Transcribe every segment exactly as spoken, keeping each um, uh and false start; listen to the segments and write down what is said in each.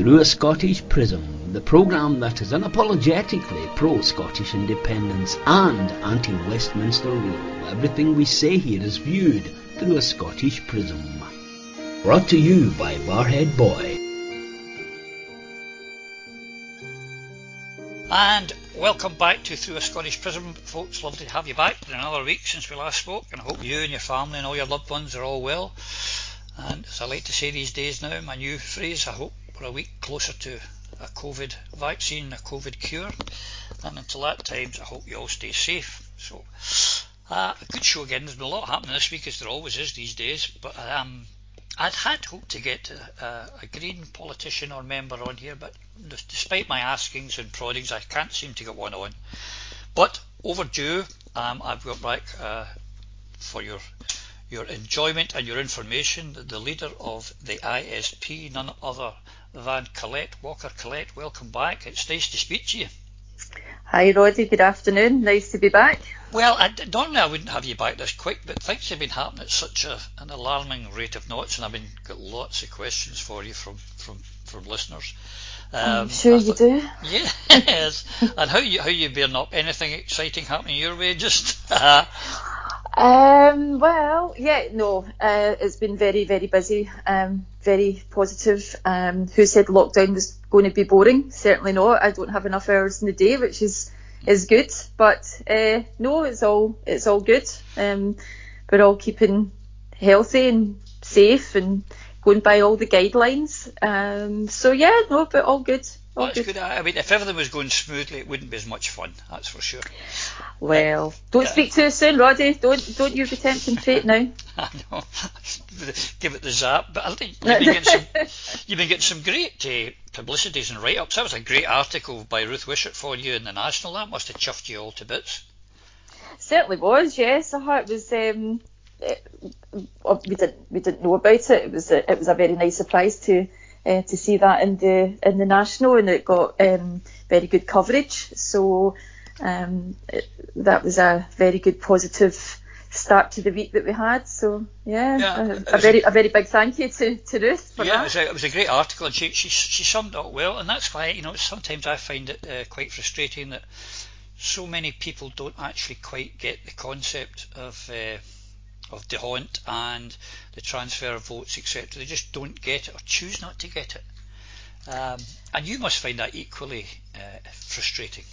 Through a Scottish Prism, the programme that is unapologetically pro-Scottish independence and anti-Westminster rule. Everything we say here is viewed through a Scottish prism. Brought to you by Barhead Boy. And welcome back to Through a Scottish Prism, folks. Lovely to have you back for another week since we last spoke, and I hope you and your family and all your loved ones are all well. And as I like to say these days now, my new phrase, I hope we're a week closer to a COVID vaccine, a COVID cure, and until that time I hope you all stay safe. So uh, a good show again. There's been a lot happening this week, as there always is these days, but um, I'd had hoped to get a, a, a Green politician or member on here, but despite my askings and proddings I can't seem to get one on. But overdue. um, I've got back uh, for your your enjoyment and your information, the leader of the I S P, none other than Colette Walker. Colette, welcome back. It's nice to speak to you. Hi Roddy, good afternoon. Nice to be back. Well, I, normally I wouldn't have you back this quick, but things have been happening at such a, an alarming rate of knots, and I've been got lots of questions for you from from, from listeners. Um, I'm sure you do. Yes. And how you how you bearing up? Anything exciting happening your way? Just. Um, well, yeah, no, uh, it's been very, very busy, um, very positive. Um, who said lockdown was going to be boring? Certainly not. I don't have enough hours in the day, which is, is good. But uh, no, it's all it's all good. Um, we're all keeping healthy and safe and going by all the guidelines. Um, so yeah, no, but all good. All That's good. good. I mean, if everything was going smoothly, it wouldn't be as much fun. That's for sure. Well, uh, don't yeah. speak too soon, Roddy. Don't don't you be tempting fate now. I know. Give it the zap. But I think you've been getting some, you've been getting some great uh, publicities and write-ups. That was a great article by Ruth Wishart for you in the National. That must have chuffed you all to bits. Certainly was. Yes, I it was. Um, it, we didn't we didn't know about it. It was a, it was a very nice surprise to. Uh, to see that in the in the National, and it got um, very good coverage. So um, it, that was a very good positive start to the week that we had. So yeah, yeah a, a very a, a very big thank you to, to Ruth for yeah, that. It was, a, it was a great article, and she she she summed it up well. And that's why, you know, sometimes I find it uh, quite frustrating that so many people don't actually quite get the concept of. Uh, of D'Hondt and the transfer of votes, et cetera. They just don't get it or choose not to get it. Um, and you must find that equally uh, frustrating.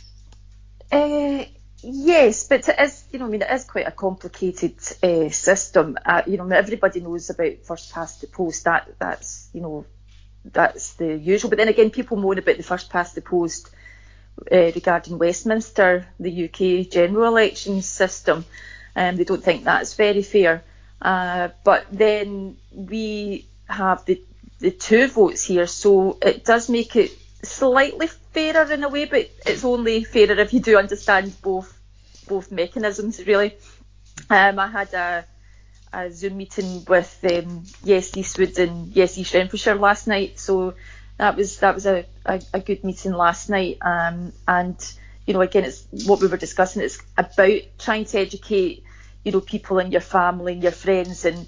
Uh, yes, but it is, you know, I mean, it is quite a complicated uh, system. Uh, you know, everybody knows about first past the post. That that's, you know, that's the usual. But then again, people moan about the first past the post uh, regarding Westminster, the U K general election system. Um, they don't think that's very fair. Uh, but then we have the the two votes here, so it does make it slightly fairer in a way, but it's only fairer if you do understand both both mechanisms, really. Um, I had a, a Zoom meeting with um, Yes Eastwood and Yes East Renfrewshire last night, so that was that was a, a, a good meeting last night. Um, and you know, again, it's what we were discussing. It's about trying to educate, you know, people in your family and your friends, and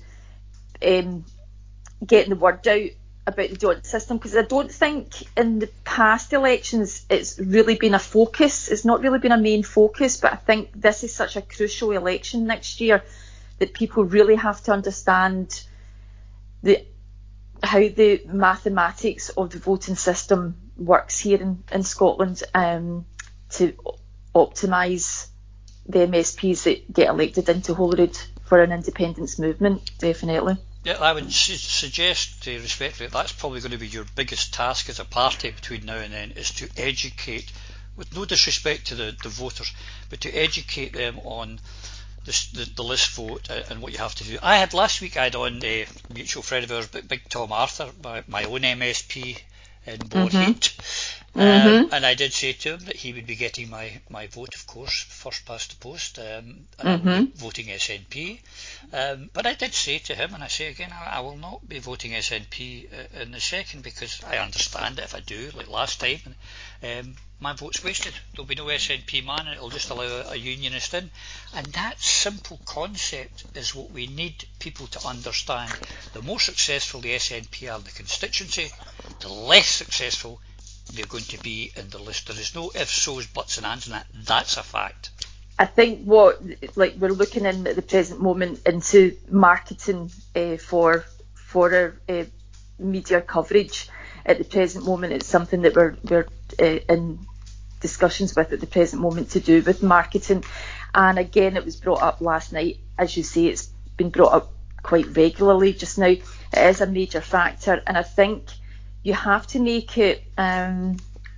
um, getting the word out about the D'Hondt system, because I don't think in the past elections it's really been a focus. It's not really been a main focus, but I think this is such a crucial election next year that people really have to understand the how the mathematics of the voting system works here in, in Scotland, um, to optimise the M S Ps that get elected into Holyrood for an independence movement, definitely. Yeah, I would su- suggest, uh, respectfully, that's probably going to be your biggest task as a party between now and then, is to educate, with no disrespect to the, the voters, but to educate them on the, the, the list vote and what you have to do. I had last week, I had on a mutual friend of ours, Big Tom Arthur, my, my own M S P in Borheat, Mm-hmm. Um, and I did say to him that he would be getting my, my vote, of course, first past the post, um, and Mm-hmm. I will be voting S N P. Um, but I did say to him, and I say again, I, I will not be voting S N P uh, in the second, because I understand that if I do, like last time, um, my vote's wasted. There'll be no S N P man, and it'll just allow a, a unionist in. And that simple concept is what we need people to understand. The more successful the S N P are in the constituency, the less successful they're going to be in the list. There is no ifs, so's, buts and ands in that. That's a fact. I think what, like, we're looking in at the present moment into marketing uh, for for our uh, media coverage. At the present moment, it's something that we're we're uh, in discussions with at the present moment to do with marketing. And again, it was brought up last night. As you say, it's been brought up quite regularly just now. It is a major factor, and I think you have to make it um,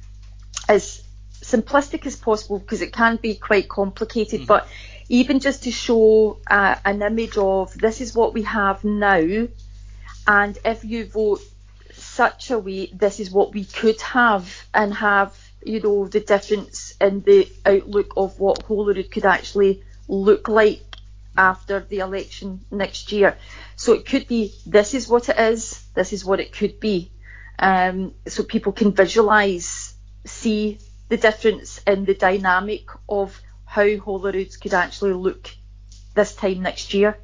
as simplistic as possible, because it can be quite complicated. Mm-hmm. But even just to show uh, an image of this is what we have now, and if you vote such a way, this is what we could have, and have, you know, the difference in the outlook of what Holyrood could actually look like after the election next year. So it could be, this is what it is, this is what it could be. Um, so people can visualise, see the difference in the dynamic of how Holyrood could actually look this time next year.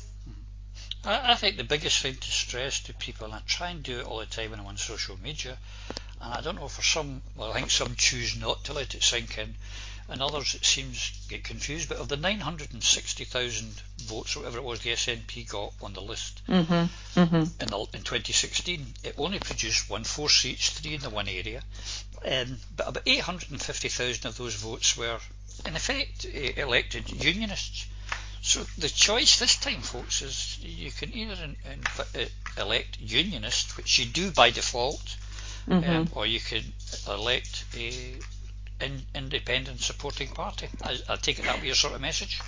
I, I think the biggest thing to stress to people, and I try and do it all the time when I'm on social media, and I don't know, for some, well, I think some choose not to let it sink in, and others, it seems, get confused, but of the nine hundred sixty thousand votes, or whatever it was the S N P got on the list, mm-hmm. Mm-hmm. In, the, in twenty sixteen, it only produced one, four seats, three in the one area, um, but about eight hundred fifty thousand of those votes were, in effect, uh, elected unionists. So the choice this time, folks, is you can either in, in, uh, elect unionists, which you do by default, mm-hmm. um, or you can elect a in, independent supporting party. I, I take it that would be your sort of message?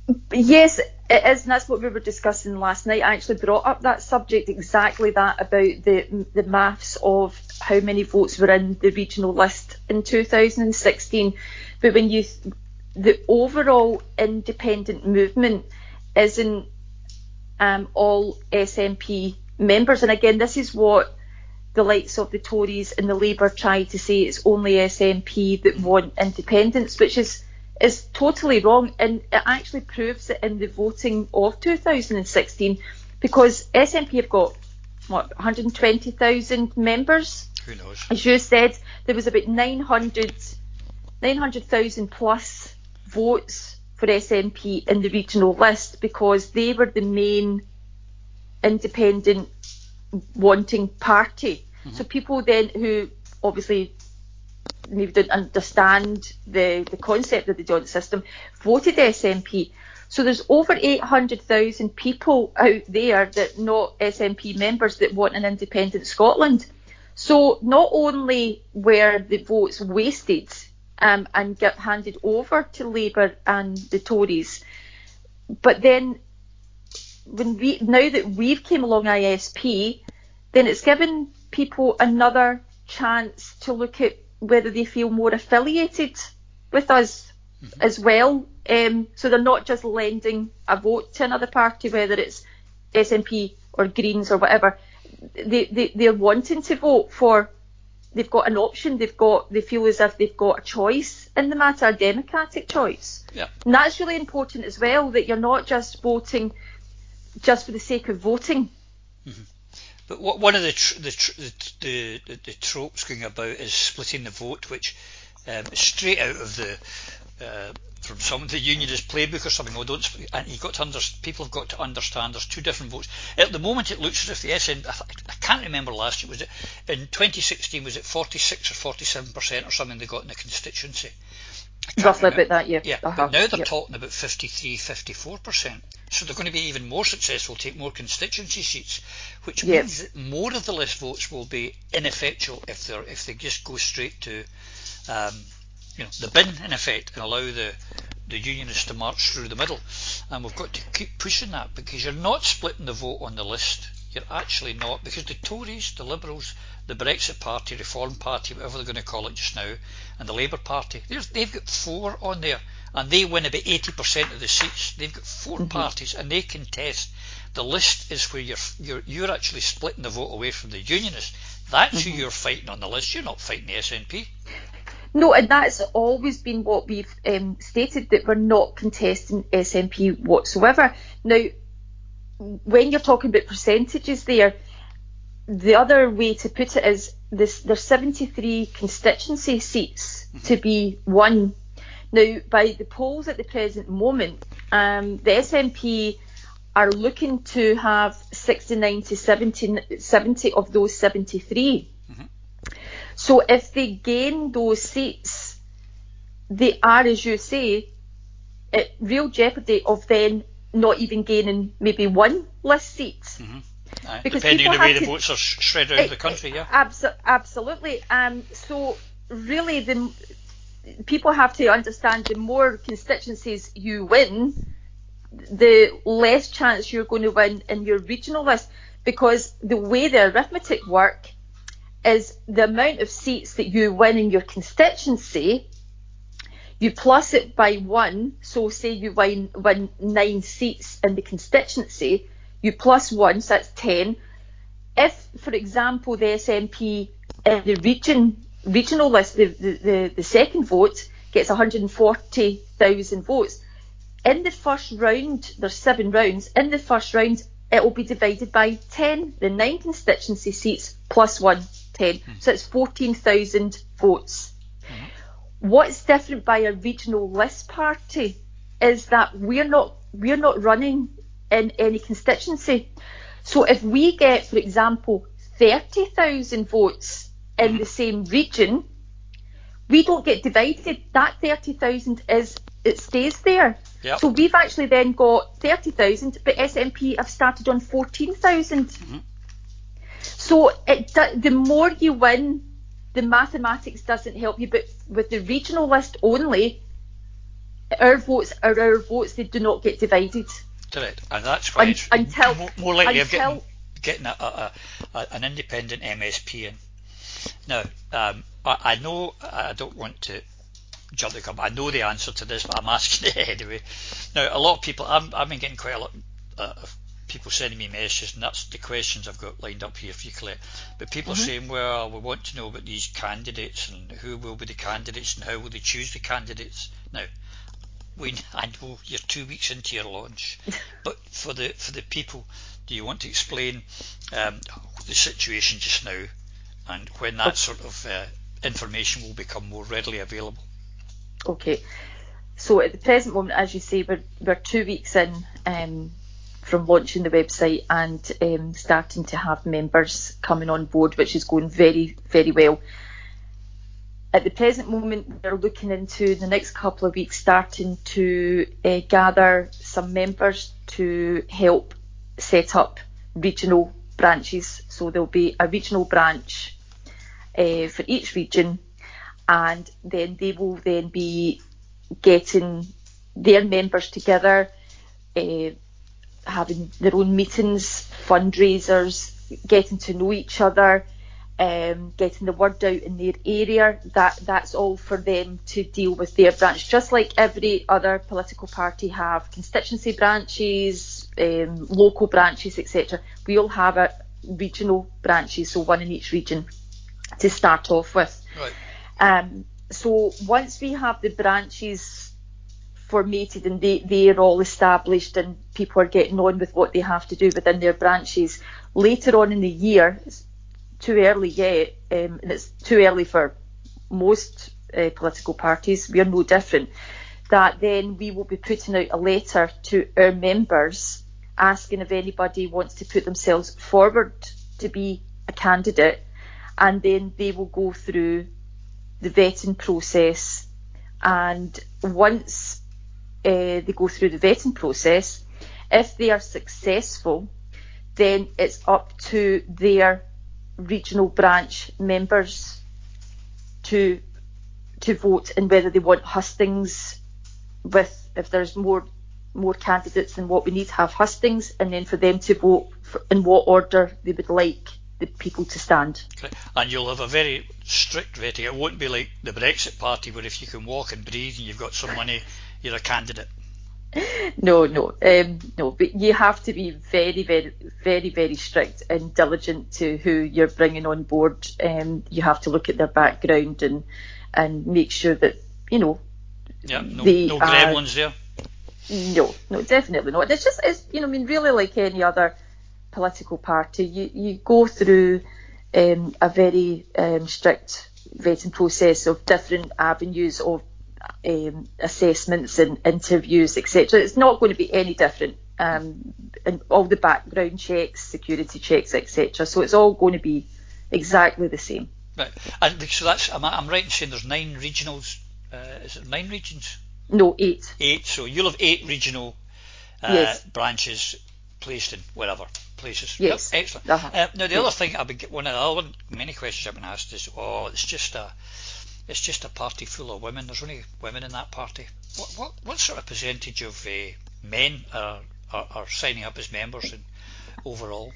Yes, it is, and that's what we were discussing last night. I actually brought up that subject, exactly that, about the the maths of how many votes were in the regional list in two thousand sixteen. But when you, the overall independent movement isn't um, all S N P members, and again, this is what the likes of the Tories and the Labour try to say. It's only S N P that want independence, which is is totally wrong, and it actually proves it in the voting of two thousand sixteen, because S N P have got, what, one hundred twenty thousand members? Who knows? As you said, there was about nine hundred thousand plus votes for S N P in the regional list, because they were the main independent wanting party. Mm-hmm. So people then who obviously maybe didn't understand the, the concept of the joint system voted S N P. So there's over eight hundred thousand people out there that not S N P members that want an independent Scotland. So not only were the votes wasted um, and get handed over to Labour and the Tories, but then when we now that we've came along I S P, then it's given people another chance to look at whether they feel more affiliated with us mm-hmm. as well. Um, so they're not just lending a vote to another party, whether it's S N P or Greens or whatever. They, they, they're wanting to vote for, they've got an option, they've got, they feel as if they've got a choice in the matter, a democratic choice. Yeah. And that's really important as well, that you're not just voting just for the sake of voting. Mm-hmm. But what, one of the, tr- the, tr- the, the the tropes going about is splitting the vote, which um, is straight out of the uh, from some of the unionist playbook or something. Oh, don't split, and you got to under, people have got to understand there's two different votes. At the moment, it looks as if the S N P, I, I can't remember last year, was it in twenty sixteen? Was it forty-six or forty-seven percent or something they got in the constituency? Roughly about that, yeah. Yeah, uh-huh. But now they're yep. talking about fifty-three, fifty-four percent. So they're going to be even more successful, take more constituency seats, which yep. means that more of the list votes will be ineffectual if they if they just go straight to um, you know, the bin, in effect, and allow the the unionists to march through the middle. And we've got to keep pushing that, because you're not splitting the vote on the list you're actually not, because the Tories, the Liberals, the Brexit Party, Reform Party, whatever they're going to call it just now, and the Labour Party, they've got four on there, and they win about eighty percent of the seats. They've got four mm-hmm. parties, and they contest. The list is where you're you're you're actually splitting the vote away from the Unionists. That's mm-hmm. who you're fighting on the list. You're not fighting the S N P. No, and that's always been what we've um, stated, that we're not contesting S N P whatsoever. Now, when you're talking about percentages there, the other way to put it is this, there's seventy-three constituency seats mm-hmm. to be won. Now, by the polls at the present moment, um, the S N P are looking to have sixty-nine to seventy, seventy of those seventy-three. Mm-hmm. So if they gain those seats, they are, as you say, at real jeopardy of then not even gaining maybe one list seat. Mm-hmm. Uh, because depending on the way the votes are spread around it, the country, yeah. Abso- absolutely. Um, so really, the people have to understand, the more constituencies you win, the less chance you're going to win in your regional list, because the way the arithmetic work is the amount of seats that you win in your constituency, you plus it by one. So say you win, win nine seats in the constituency, you plus one, so that's ten. If, for example, the S N P in the region regional list, the, the, the, the second vote, gets one hundred forty thousand votes, in the first round, there's seven rounds, in the first round it will be divided by ten, the nine constituency seats plus one, ten. Mm-hmm. So it's fourteen thousand votes. Mm-hmm. What's different by a regional list party is that we're not we're not running in any constituency. So if we get, for example, thirty thousand votes in mm-hmm. the same region, we don't get divided. That thirty thousand is, it stays there. Yep. So we've actually then got thirty thousand, but S N P have started on fourteen thousand. Mm-hmm. So it, the more you win, the mathematics doesn't help you, but with the regional list only, our votes are our votes, they do not get divided. Correct, and that's why Un- it's until, more, more likely until, of getting, getting a, a, a, an independent M S P in. Now, um, I, I know I don't want to jump the gun, I know the answer to this, but I'm asking it anyway. Now, a lot of people, I'm, I've been getting quite a lot uh, of people sending me messages, and that's the questions I've got lined up here for you, Colette. But people mm-hmm. are saying, well, we want to know about these candidates, and who will be the candidates, and how will they choose the candidates. Now, we, I know you're two weeks into your launch, but for the for the people, do you want to explain um, the situation just now, and when that sort of uh, information will become more readily available? Okay, so at the present moment, as you say, we're, we're two weeks in um, from launching the website and um, starting to have members coming on board, which is going very, very well. At the present moment, we're looking into the next couple of weeks starting to uh, gather some members to help set up regional branches. So there'll be a regional branch uh, for each region, and then they will then be getting their members together, uh, having their own meetings, fundraisers, getting to know each other, um, getting the word out in their area. That that's all for them to deal with their branch, just like every other political party have constituency branches, um, local branches, et cetera. We all have a regional branches, so one in each region to start off with. Right. Um, so once we have the branches formatted and they, they're all established and people are getting on with what they have to do within their branches, later on in the year, it's too early yet, um, and it's too early for most uh, political parties, we are no different, that then we will be putting out a letter to our members asking if anybody wants to put themselves forward to be a candidate, and then they will go through the vetting process, and once uh, they go through the vetting process, if they are successful, then it's up to their regional branch members to to vote in whether they want hustings with, if there's more more candidates than what we need, have hustings, and then for them to vote for, in what order they would like the people to stand. Okay. And you'll have a very strict vetting. It won't be like the Brexit Party where if you can walk and breathe and you've got some money, you're a candidate. No, no, um, no. But you have to be very, very, very, very strict and diligent to who you're bringing on board. Um, you have to look at their background and and make sure that, you know, yeah, no, they no are, gremlins there. No, no, definitely not. It's just, it's, you know, I mean, really like any other political party, you, you go through um, a very um, strict vetting process of different avenues of um, assessments and interviews, et cetera. It's not going to be any different. Um, and all the background checks, security checks, et cetera. So it's all going to be exactly the same. Right. And so that's, I'm, I'm right in saying there's nine regionals. Uh, is it nine regions? No, eight. Eight. So you'll have eight regional uh, yes. branches placed in wherever places. Yes. Yep, excellent. Uh-huh. Uh, now the yes. other thing, I've been one of the other many questions I've been asked is, oh, it's just a, it's just a party full of women. There's only women in that party. What what what sort of percentage of uh, men are, are are signing up as members and overall?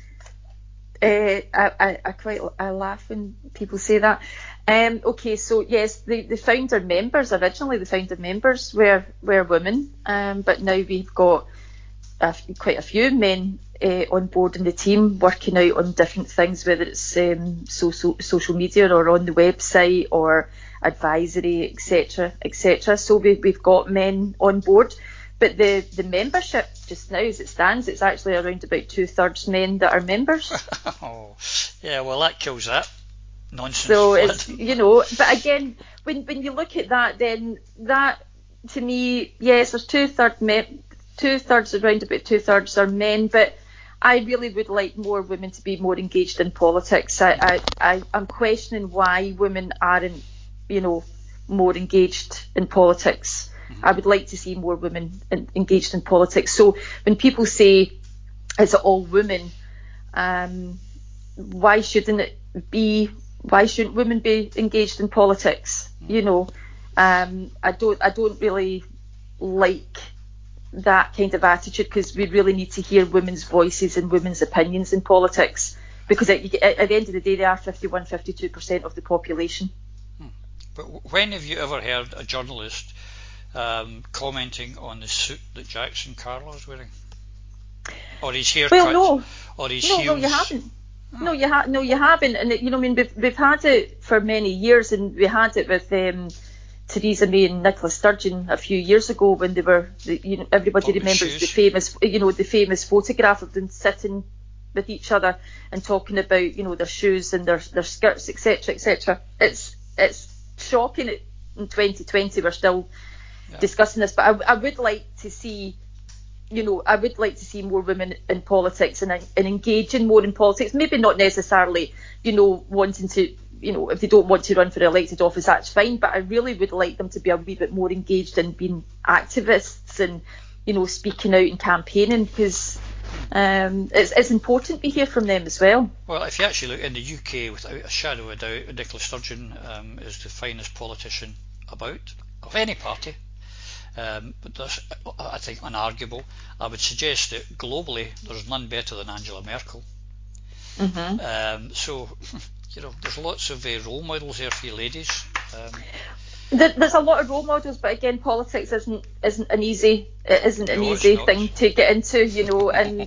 Uh, I, I, I quite I laugh when people say that. Um, okay, so yes, the, the founder members, originally the founder members were, were women, um, but now we've got a, quite a few men uh, on board in the team working out on different things, whether it's um, social, social media or on the website or advisory, et cetera, et cetera. So we, we've got men on board. But the, the membership just now, as it stands, it's actually around about two thirds men that are members. Oh, yeah, well that kills that nonsense. So it's, you know, but again, when when you look at that, then that to me, yes, there's two thirds men, two thirds around about two thirds are men, but I really would like more women to be more engaged in politics. I I, I I'm questioning why women aren't, you know, more engaged in politics. I would like to see more women in, engaged in politics. So when people say, is it all women, um, why shouldn't it be, why shouldn't women be engaged in politics? You know, um, I don't, I don't really like that kind of attitude, because we really need to hear women's voices and women's opinions in politics, because at, at the end of the day, they are fifty-one, fifty-two percent of the population. But when have you ever heard a journalist Um, commenting on the suit that Jackson Carlo's wearing, or his haircut, well, no. or his no, heels? No, you haven't. Oh. No, you ha- No, you haven't. And you know, I mean, we've we've had it for many years, and we had it with um, Theresa May and Nicola Sturgeon a few years ago when they were, the, you know, everybody Talking remembers shoes. the famous, you know, the famous photograph of them sitting with each other and talking about, you know, their shoes and their their skirts, et cetera, et cetera. It's it's shocking that in twenty twenty we're still Yeah. discussing this, but I, I would like to see, you know, I would like to see more women in politics and, and engaging more in politics. Maybe not necessarily, you know, wanting to, you know, if they don't want to run for elected office, that's fine. But I really would like them to be a wee bit more engaged in being activists and, you know, speaking out and campaigning, because um, it's, it's important to hear from them as well. Well, if you actually look in the U K, without a shadow of a doubt, Nicola Sturgeon um, is the finest politician about of any party. Um, but that's, I think, unarguable. I would suggest that globally there's none better than Angela Merkel. Mm-hmm. Um, so, you know, there's lots of uh, role models there for you ladies. Um, there, there's a lot of role models, but again, politics isn't isn't an easy it isn't an no, easy thing to get into, you know. And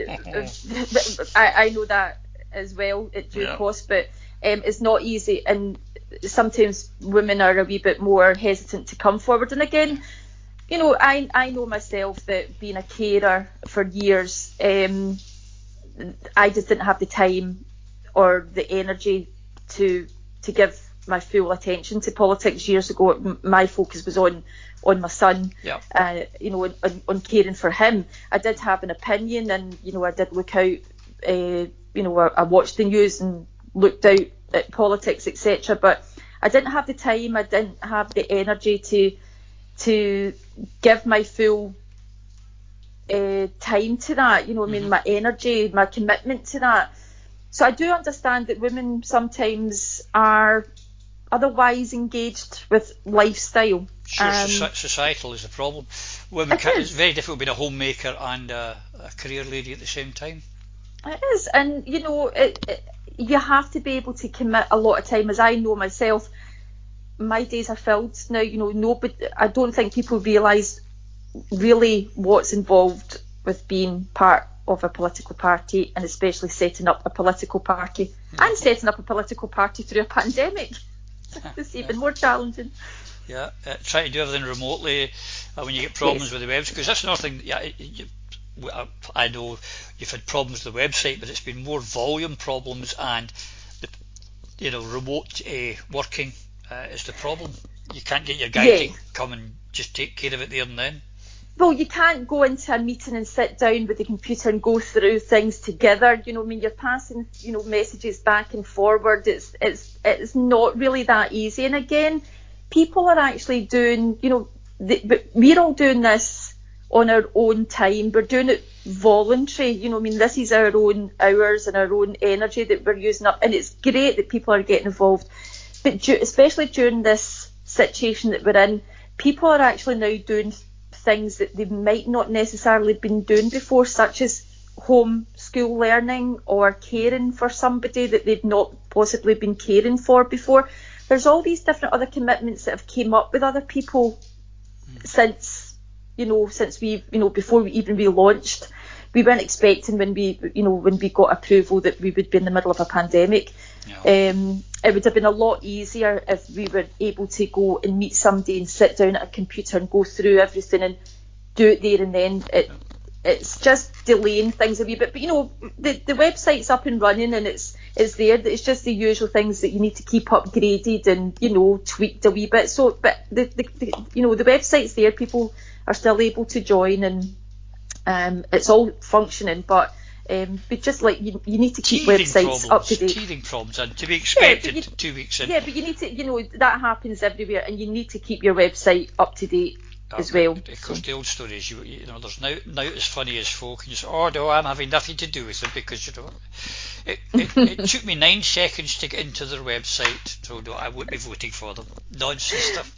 I, I know that as well at due yeah. cost, but um, it's not easy, and sometimes women are a wee bit more hesitant to come forward. And again, you know, I I know myself that being a carer for years, um, I just didn't have the time or the energy to to give my full attention to politics years ago. My focus was on on my son, yeah. uh, you know, on, on caring for him. I did have an opinion, and you know, I did look out. Uh, you know, I, I watched the news and looked out at politics, et cetera. But I didn't have the time. I didn't have the energy to. to give my full uh, time to that, you know, I mean, mm-hmm. my energy, my commitment to that. So I do understand that women sometimes are otherwise engaged with lifestyle, Sure, Um, societal is the problem. Women it can, is. It's very difficult being a homemaker and a, a career lady at the same time. It is, and you know, it, it, you have to be able to commit a lot of time. As I know myself, my days are filled now. You know, nobody. I don't think people realise really what's involved with being part of a political party, and especially setting up a political party Yeah. and setting up a political party through a pandemic. It's even yeah. more challenging. Yeah, uh, try to do everything remotely uh, when you get problems Yes. with the website, because that's another thing. Yeah, you, I know you've had problems with the website, but it's been more volume problems, and the, you know, remote uh, working uh, is the problem. You can't get your guy Yeah. to come and just take care of it there and then. Well, you can't go into a meeting and sit down with the computer and go through things together. You know, I mean, you're passing, you know, messages back and forward. It's it's it's not really that easy. And again, people are actually doing, you know, the, but we're all doing this on our own time. We're doing it voluntary. You know, I mean, this is our own hours and our own energy that we're using up, and it's great that people are getting involved. But du- especially during this situation that we're in, people are actually now doing things that they might not necessarily been doing before, such as home school learning or caring for somebody that they've not possibly been caring for before. There's all these different other commitments that have came up with other people mm. since, you know, since we, you know, before we even relaunched. We weren't expecting when we, you know, when we got approval that we would be in the middle of a pandemic. Yeah. Um, it would have been a lot easier if we were able to go and meet somebody and sit down at a computer and go through everything and do it there and then. It, it's just delaying things a wee bit. But, you know, the, the website's up and running and it's it's there. It's just the usual things that you need to keep upgraded and, you know, tweaked a wee bit. So, but, the, the, the you know, the website's there. People are still able to join and um, it's all functioning. But Um, but just like you, you need to keep teething websites problems, up to date. Teething problems, and to be expected yeah, you, two weeks in. Yeah, but you need to, you know, that happens everywhere, and you need to keep your website up to date uh, as well. Of course, so. The old story is, you, you know, there's now now as funny as folk, and you say, oh no, I'm having nothing to do with it because you know, it it, it took me nine seconds to get into their website, so no, I won't be voting for them. Nonsense stuff.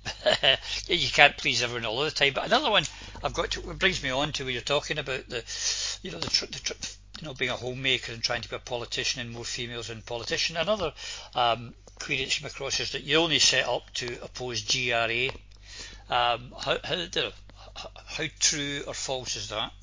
You can't please everyone all the time. But another one I've got to, it brings me on to where you're talking about the, you know, the, tr- the tr- you know, being a homemaker and trying to be a politician and more females in politician. Another um, query that's come across is that you only set up to oppose G R A. Um, how, how, how true or false is that?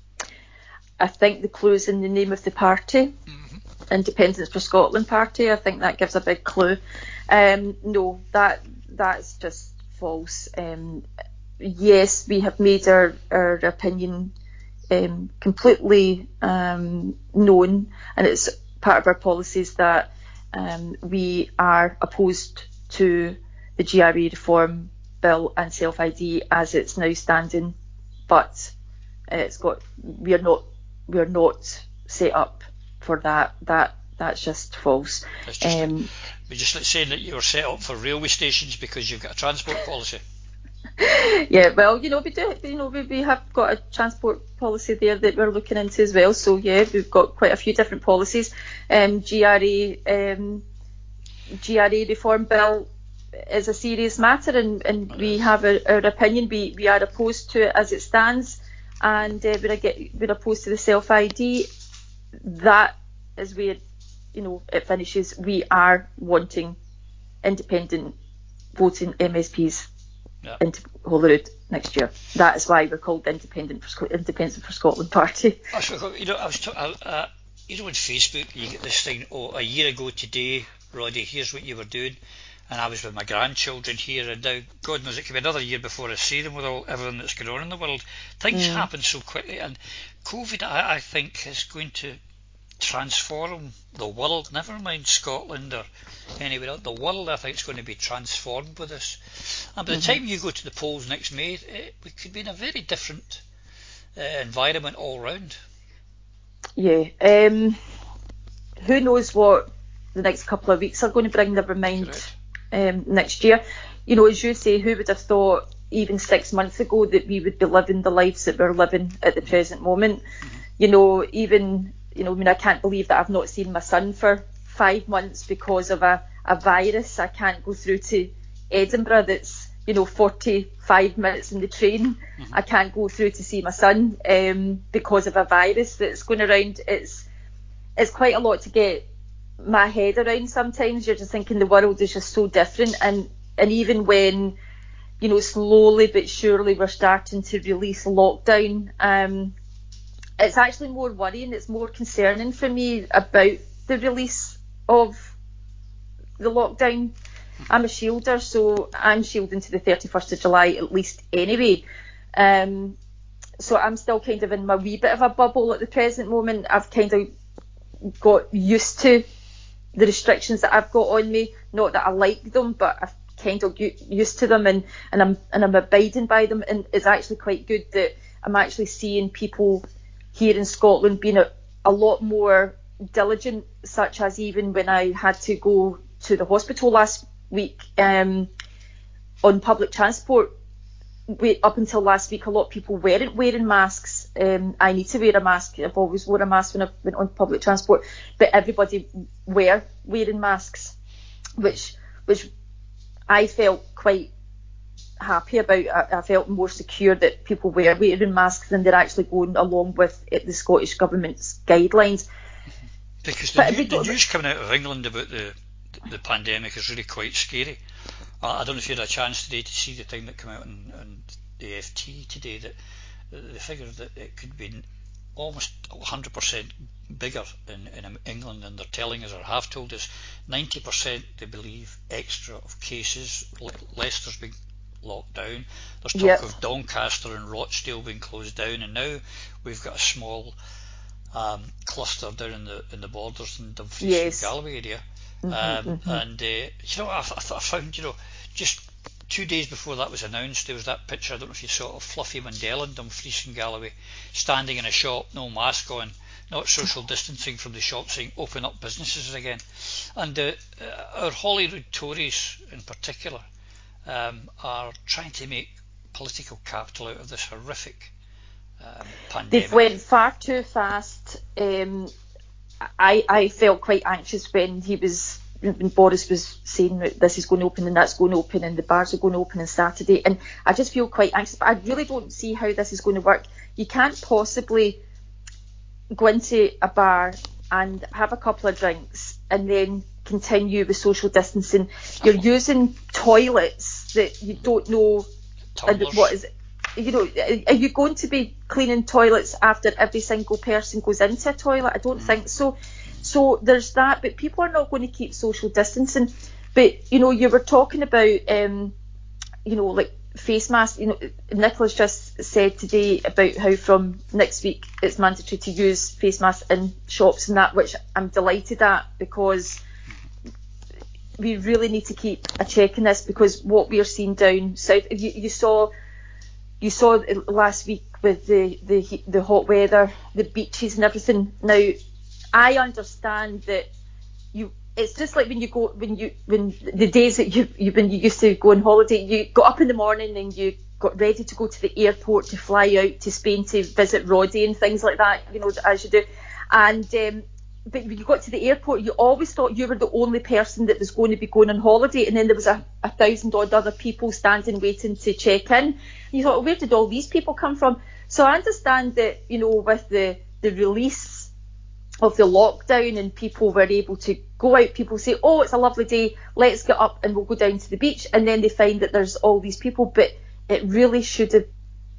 I think the clue's in the name of the party, mm-hmm. Independence for Scotland Party. I think that gives a big clue. Um, no, that that's just false. Um, yes, we have made our, our opinion um, completely um, known, and it's part of our policies that um, we are opposed to the G R A reform bill and self-I D as it's now standing, but it's got we're not we're not set up for that. That that's just false. It's just um, like, we're just like saying that you're set up for railway stations because you've got a transport policy. Yeah, well, you know, we do, you know, we, we have got a transport policy there that we're looking into as well. So yeah, we've got quite a few different policies. Um, G R A, um, G R A reform bill is a serious matter, and, and we is. have our, our opinion. We we are opposed to it as it stands, and uh, we're, get, we're opposed to the self-I D. That is where, you know, it finishes. We are wanting independent voting M S Ps. Yeah. Into Holyrood next year. That is why we're called the Independent for Independence for Scotland Party. You know, I was t- uh, you know, on Facebook you get this thing. Oh, a year ago today, Roddy, here's what you were doing, and I was with my grandchildren here, and now God knows it could be another year before I see them with all everything that's going on in the world. Things mm. happen so quickly, and COVID, I, I think, is going to transform the world. Never mind Scotland or anywhere else. The world, I think, is going to be transformed with this. And by the mm-hmm. time you go to the polls next May, it, we could be in a very different uh, environment all round. Yeah. Um, who knows what the next couple of weeks are going to bring, never mind um, next year. You know, as you say, who would have thought even six months ago that we would be living the lives that we're living at the present moment? Mm-hmm. You know, even, you know, I mean, I can't believe that I've not seen my son for five months because of a, a virus. I can't go through to Edinburgh that's, you know, forty-five minutes in the train. Mm-hmm. I can't go through to see my son um, because of a virus that's going around. It's it's quite a lot to get my head around sometimes. You're just thinking the world is just so different, and and even when, you know, slowly but surely we're starting to release lockdown, um, it's actually more worrying, it's more concerning for me about the release of the lockdown. I'm a shielder, so I'm shielding to the thirty-first of July at least anyway. Um, so I'm still kind of in my wee bit of a bubble at the present moment. I've kind of got used to the restrictions that I've got on me. Not that I like them, but I've kind of used to them, and, and I'm and I'm abiding by them. And it's actually quite good that I'm actually seeing people here in Scotland being a, a lot more diligent, such as even when I had to go to the hospital last week um, on public transport. We, up until last week, a lot of people weren't wearing masks. Um, I need to wear a mask. I've always worn a mask when I went on public transport, but everybody were wearing masks, which which I felt quite happy about. I, I felt more secure that people were wearing masks and they're actually going along with it, the Scottish Government's guidelines. Because the, new, the news coming out of England about the the pandemic is really quite scary. I don't know if you had a chance today to see the thing that came out on, on the F T today, that the figure that it could be almost one hundred percent bigger in, in England than they're telling us or have told us. ninety percent they believe extra of cases. Leicester's been locked down. There's talk yep. of Doncaster and Rochdale being closed down, and now we've got a small um, cluster down in the in the borders in Dumfries yes. and Galloway area. Mm-hmm, um, mm-hmm. And uh, you know, I, I, I found, you know, just two days before that was announced, there was that picture, I don't know if you saw, of Fluffy Mandela in Dumfries and Galloway, standing in a shop, no mask on, not social distancing from the shop, saying open up businesses again. And uh, uh, our Holyrood Tories in particular um, are trying to make political capital out of this horrific um, pandemic. They've went far too fast. Um, I, I felt quite anxious when he was when Boris was saying that this is going to open and that's going to open and the bars are going to open on Saturday, and I just feel quite anxious. But I really don't see how this is going to work. You can't possibly go into a bar and have a couple of drinks and then continue with social distancing. You're using toilets that you don't know Tumblers. What is it. You know, are you going to be cleaning toilets after every single person goes into a toilet? I don't mm. think so. So there's that, but people are not going to keep social distancing. But, you know, you were talking about, um, you know, like face masks. You know, Nicola's just said today about how from next week it's mandatory to use face masks in shops and that, which I'm delighted at, because we really need to keep a check on this, because what we are seeing down south, you, you saw... You saw last week with the, the the hot weather, the beaches and everything. Now, I understand that you. It's just like when you go when you when the days that you you when you used to go on holiday. You got up in the morning and you got ready to go to the airport to fly out to Spain to visit Roddy and things like that. You know, as you do, and. Um, But when you got to the airport, you always thought you were the only person that was going to be going on holiday, and then there was a, a thousand odd other people standing waiting to check in. And you thought, well, where did all these people come from? So I understand that, you know, with the, the release of the lockdown and people were able to go out, people say, oh, it's a lovely day, let's get up and we'll go down to the beach, and then they find that there's all these people, but it really should have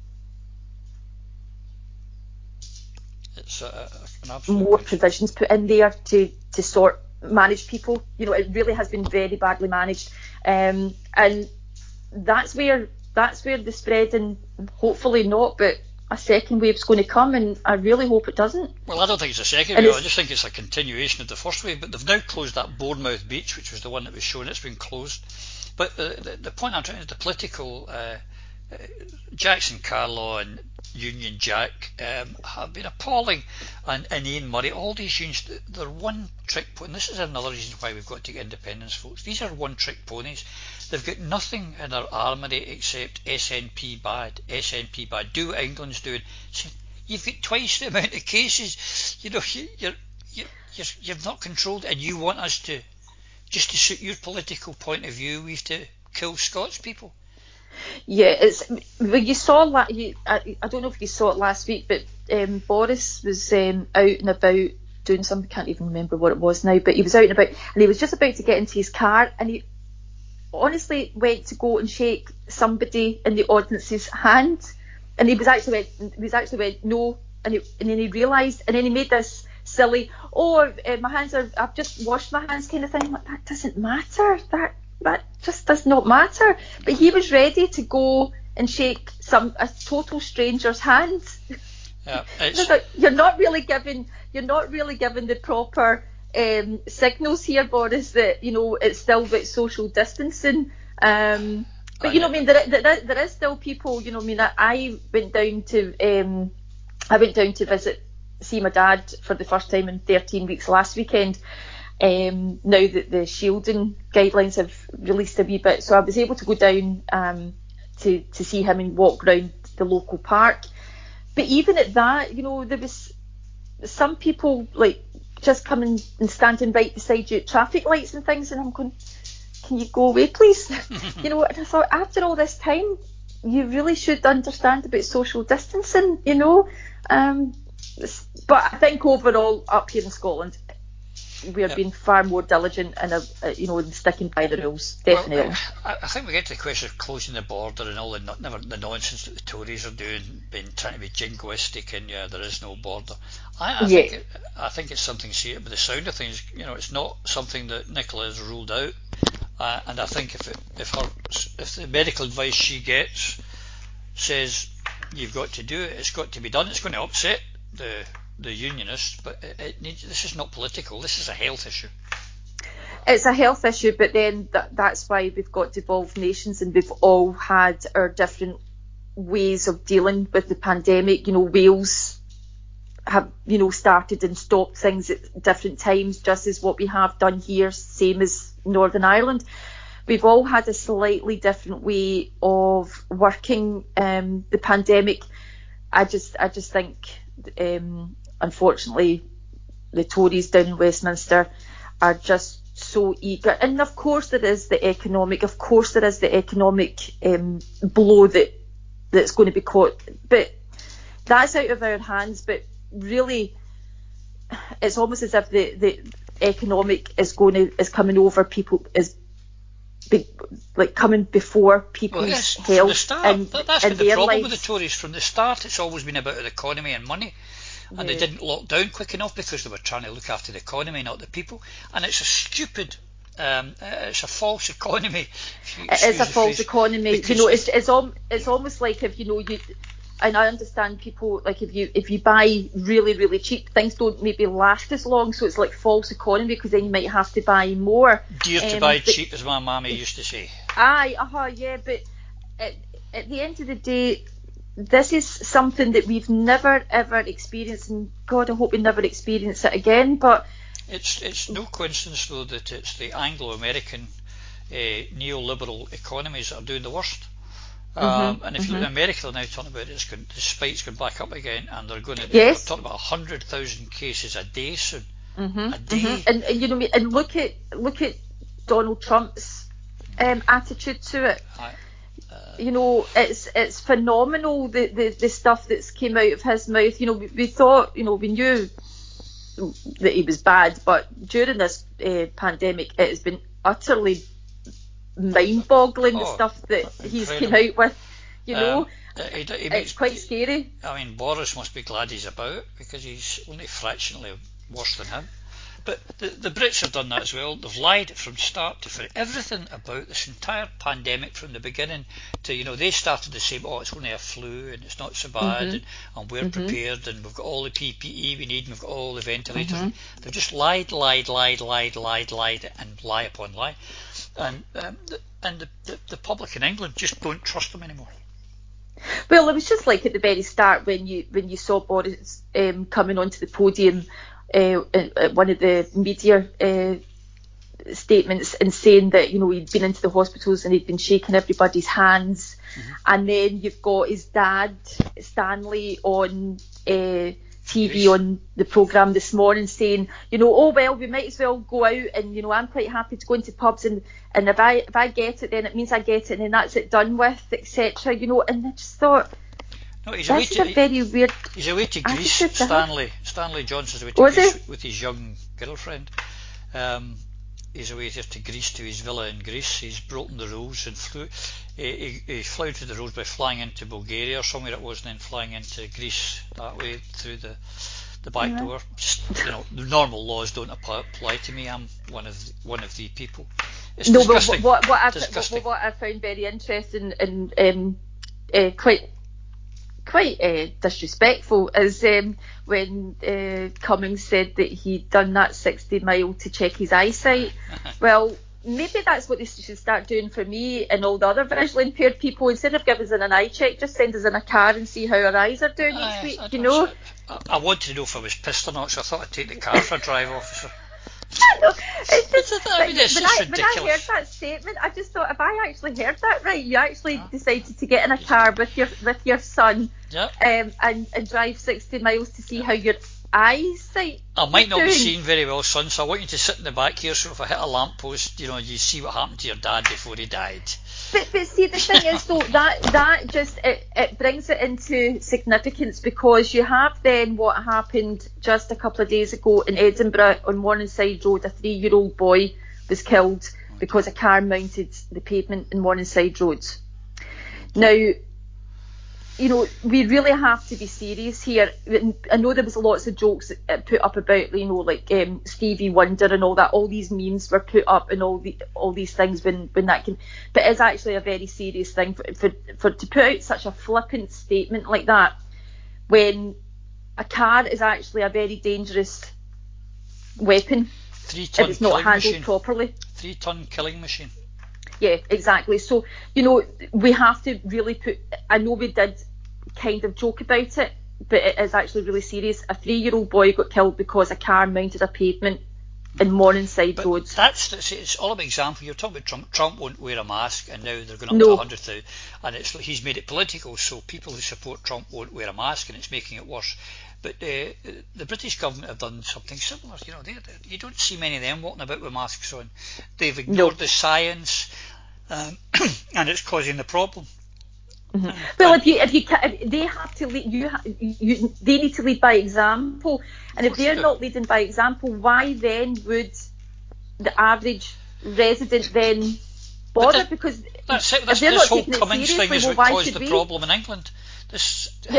It's a, an more provisions put in there to, to sort manage people. You know, it really has been very badly managed, um, and that's where that's where the spread, and hopefully not, but a second wave's going to come, and I really hope it doesn't. Well, I don't think it's a second and wave. I just think it's a continuation of the first wave. But they've now closed that Bournemouth beach, which was the one that was shown. It's been closed. But the the, the point I'm trying to, the political uh, uh, Jackson Carlaw and Union Jack um, have been appalling, and, and Ian Murray, all these unions, they're one trick ponies. And this is another reason why we've got to get independence, folks. These are one trick ponies. They've got nothing in their armoury except S N P bad, S N P bad. Do what England's doing. So you've got twice the amount of cases. You know, you, you're, you're, you're, you've not controlled, and you want us to, just to suit your political point of view, we have to kill Scots people. Yeah, it's well, you saw la- you, I, I don't know if you saw it last week, but um, Boris was um, out and about doing something. Can't even remember what it was now, but he was out and about, and he was just about to get into his car, and he honestly went to go and shake somebody in the audience's hand, and he was actually went, he was actually went no, and, he, and then he realised, and then he made this silly, oh, uh, my hands are, I've just washed my hands kind of thing. Like, that doesn't matter. That that just does not matter. But he was ready to go and shake some a total stranger's hand. Yeah, it's... like, you're not really giving you're not really giving the proper um, signals here, Boris, that you know it's still about social distancing. Um, but you know, I mean, there, there, there is still people. You know, I mean, I, I went down to um, I went down to visit see my dad for the first time in thirteen weeks last weekend. Um, now that the shielding guidelines have released a wee bit, so I was able to go down um, to to see him and walk around the local park. But even at that, you know, there was some people like just coming and standing right beside you at traffic lights and things, and I'm going, can you go away, please? You know, and I thought, after all this time, you really should understand about social distancing, you know. Um, but I think overall, up here in Scotland, we are yep. being far more diligent and, uh, uh, you know, and sticking by the rules, definitely. Well, I, I think we get to the question of closing the border and all the, never, the nonsense that the Tories are doing, being trying to be jingoistic and yeah, there is no border. I, I, yeah. think it, I think it's something serious, but the sound of things, you know, it's not something that Nicola has ruled out. Uh, and I think if it, if her if the medical advice she gets says you've got to do it, it's got to be done. It's going to upset the the unionists, but it, it needs, this is not political. This is a health issue. It's a health issue, but then th- that's why we've got devolved nations, and we've all had our different ways of dealing with the pandemic. You know, Wales have, you know, started and stopped things at different times, just as what we have done here, same as Northern Ireland. We've all had a slightly different way of working um, the pandemic. I just, I just think, um, unfortunately, the Tories down in Westminster are just so eager. And of course there is the economic, of course there is the economic um, blow that that's going to be caught. But that's out of our hands. But really, it's almost as if the, the economic is going to is coming over people, is be, like coming before people's well, yes, health. From the start, and, that, that's and been the problem lives. with the Tories from the start. It's always been about the economy and money. And yeah. they didn't lock down quick enough because they were trying to look after the economy, not the people. And it's a stupid, um, it's a false economy. It is a false economy. You know, it's it's, al- it's almost like if you know you. And I understand people, like if you if you buy really really cheap, things don't maybe last as long. So it's like false economy because then you might have to buy more. Dear to um, buy but, cheap, as my mammy used to say. Aye, uh huh, yeah. But at, at the end of the day, this is something that we've never ever experienced, and God, I hope we never experience it again. But it's it's no coincidence though that it's the Anglo-American uh, neoliberal economies that are doing the worst. Um, mm-hmm, and if mm-hmm. you look at America, they're now talking about it's going, the spike's going back up again, and they're going to yes. they're talking about one hundred thousand cases a day soon. Mm-hmm, a day. Mm-hmm. And, and you know, and look at look at Donald Trump's um, attitude to it. I, uh, you know, it's it's phenomenal the, the, the stuff that's came out of his mouth. You know, we, we thought, you know, we knew that he was bad, but during this uh, pandemic, it has been utterly mind-boggling, oh, the stuff that incredible. he's come out with. You know, um, he, he it's makes, quite scary. I mean, Boris must be glad he's about because he's only fractionally worse than him. But the, the Brits have done that as well. They've lied from start to finish. Everything about this entire pandemic from the beginning to, you know, they started to say, oh, it's only a flu and it's not so bad, mm-hmm. and, and we're mm-hmm. prepared and we've got all the P P E we need and we've got all the ventilators. Mm-hmm. They've just lied, lied, lied, lied, lied, lied, and lie upon lie. And um, the, and the, the, the public in England just don't trust them anymore. Well, it was just like at the very start when you when you saw Boris um, coming onto the podium. Uh, at one of the media uh, statements and saying that, you know, he'd been into the hospitals and he'd been shaking everybody's hands. Mm-hmm. And then you've got his dad, Stanley, on uh, T V Yes. on the programme this morning saying, you know, oh well, we might as well go out, and you know, I'm quite happy to go into pubs, and, and if I if I get it, then it means I get it, and then that's it done with, et cetera. You know, and I just thought, No, he's away this is to a very weird. he's away to Greece. attitude to have. Stanley Stanley Johnson's away to Was Greece he? with his young girlfriend. Um, he's away there to Greece, to his villa in Greece. He's broken the rules and flew. He, he, he flouted the rules by flying into Bulgaria or somewhere it was, and then flying into Greece that way through the the back Yeah. door. Just, you know, the normal laws don't apply, apply to me. I'm one of the, one of the people. It's No, disgusting. but what what I disgusting. what, what I found very interesting and um, uh, quite quite uh, disrespectful is um, when uh, Cummings said that he'd done that sixty mile to check his eyesight. Well, maybe that's what they should start doing for me and all the other visually impaired people. Instead of giving us an eye check, just send us in a car and see how our eyes are doing Aye, each week. I You don't- know. I, I wanted to know if I was pissed or not, so I thought I'd take the car for a drive, officer. It's just, It's- I mean, it's when, just I, when I heard ridiculous. that statement, I just thought, have I actually heard that right? You actually Yeah. decided to get in a car with your with your son Yeah. um, and, and drive sixty miles to see how your eyesight I might is not be doing. seeing very well, son, so I want you to sit in the back here, so if I hit a lamppost, you know, you see what happened to your dad before he died. But, but see, the thing is, though, that that just it, it brings it into significance, because you have then what happened just a couple of days ago in Edinburgh on Morningside Road. A three-year-old boy was killed because a car mounted the pavement in Morningside Road. Now, you know, we really have to be serious here. I know there was lots of jokes put up about, you know, like um, Stevie Wonder and all that. All these memes were put up and all the all these things when, when that came. But it's actually a very serious thing for, for for to put out such a flippant statement like that when a car is actually a very dangerous weapon Three if ton it's not killing handled machine. properly. Three ton killing machine. Yeah, exactly. So, you know, we have to really put, I know we did kind of joke about it, but it is actually really serious. A three-year-old boy got killed because a car mounted a pavement in Morningside But Road. that's, that's it's all an example. You're talking about Trump. Trump won't wear a mask, and now they're going up No. to one hundred thousand, and it's he's made it political. So people who support Trump won't wear a mask, and it's making it worse. But uh, the British government have done something similar. You know, they, they, you don't see many of them walking about with masks on. They've ignored No. the science, um, and it's causing the problem. Mm-hmm. Well, if you if you if they have to lead, you, ha- you they need to lead by example, and if course they they're do. not leading by example, why then would the average resident then bother? that- Because That's it. if This, they're this not whole taking it Cummings thing seriously, is well, what why caused should the we? problem in England. This Yeah,